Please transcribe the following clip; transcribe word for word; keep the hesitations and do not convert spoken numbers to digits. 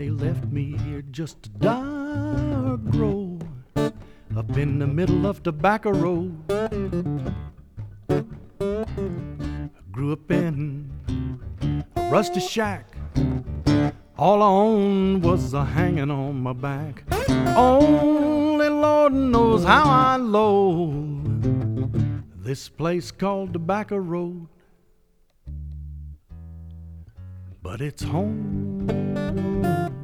They left me here just a dark road up in the middle of Tobacco Road. I grew up in a rusty shack. All I owned was a hanging on my back. Only Lord knows how I loathe this place called Tobacco Road, but it's home.